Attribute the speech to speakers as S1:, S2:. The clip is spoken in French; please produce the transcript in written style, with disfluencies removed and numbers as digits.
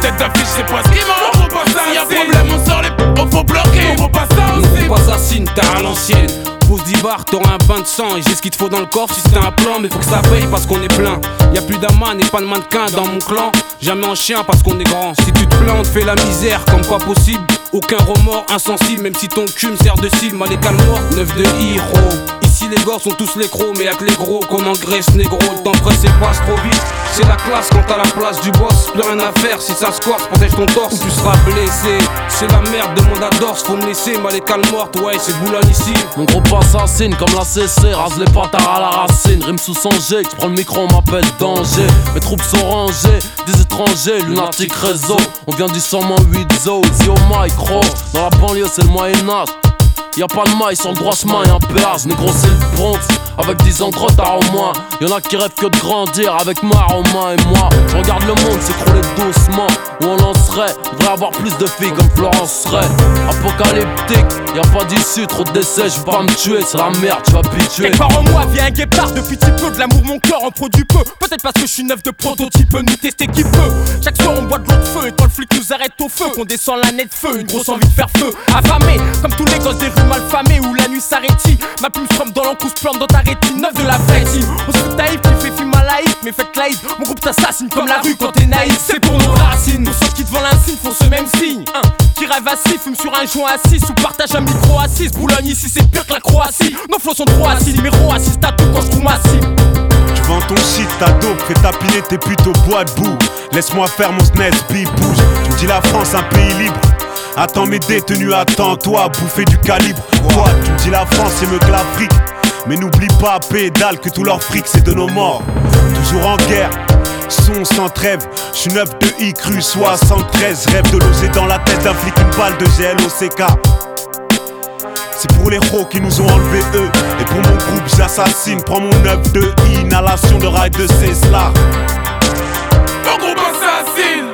S1: tête d'affiche, c'est pas ce qui manque. S'il y a problème, on sort les faut bloquer. On veut pas ça aussi.
S2: Mon groupe assassine, t'as à l'ancienne. Pose 10 bars, t'auras un bain de sang et j'ai ce qu'il te faut dans le coffre. Si c'était un plan, mais faut que ça paye parce qu'on est plein. Y'a plus d'aman et pas de mannequin dans mon clan. Jamais en chien parce qu'on est grand. Si tu te plains, on te fait la misère comme pas possible. Aucun remords, insensible, même si ton cul me sert de cible. Mal et calme mort, 9 de héros. Ici les gars sont tous les crocs, mais y'a que les gros qu'on engraisse négro. Le temps presse et passe trop vite. C'est la classe quand t'as la place du boss. Plus rien à faire si ça squatte, protège ton torse ou tu seras blessé. C'est la merde, demande à Dors, faut me laisser. Mal et calme morte, ouais, c'est Boulogne ici.
S3: Mon groupe assassine comme la CC, rase les patards à la racine. Rime sous son G, je prends le micro, on m'appelle danger. Mes troupes sont rangées, des étrangers, lunatique réseau. On vient du 108 Zo, Zio Micro. Dans la banlieue c'est le Moyen-Âge. Y'a pas de maille sur le droit chemin, y'a un péage, négro c'est le Bronx. Avec 10 ans de retard au moins. Y'en a qui rêvent que de grandir avec Mar en main et moi. Je regarde le monde s'écrouler doucement. Où on lancerait, devrait avoir plus de filles comme Florence serait. Apocalyptique, y'a pas d'issue, trop de décès, je vais pas me tuer, c'est la merde, je suis habitué.
S4: Quelque part en moi vient un guépard, depuis si peu de l'amour mon cœur en produit peu. Peut-être parce que je suis neuf de prototype, nous tester qui peut. Chaque soir on boit de l'eau de feu et quand le flic nous arrête au feu, qu'on descend la nette feu, une grosse envie de faire feu. Affamé, comme tous les gosses des rues malfamées où la nuit s'arrête. Ma plume se trempe dans l'encre, se plante dans ta rétine, neuf de la vraie team. On se fout taïf, qui fait film à laïf, mais faites laïf. Mon groupe t'assassine comme la rue quand t'es naïf. C'est pour nos racines, pour ceux qui devant l'insigne font ce même signe. Qui rêve assis, fume sur un joint assis ou partage un micro assis. Boulogne ici c'est pire que la Croatie. Nos flots sont trop assis, numéro assiste à tout quand je trouve ma cible.
S5: Tu vends ton shit, ta dope, fais tapiner tes putes au bois de boue. Laisse-moi faire mon snez, bouge. Tu me dis la France un pays libre. Attends mes détenus, attends-toi, bouffer du calibre. Quoi, tu me dis la France c'est mieux que l'Afrique. Mais n'oublie pas, pédale, que tout leur fric c'est de nos morts. Toujours en guerre, son sans trêve. J'suis 9 de I cru 73. Rêve de loger dans la tête d'un flic une balle de GLOCK. C'est pour les héros qui nous ont enlevé eux. Et pour mon groupe j'assassine. Prends mon 9 de I, inhalation de rail de Cesla.
S1: Mon groupe assassine.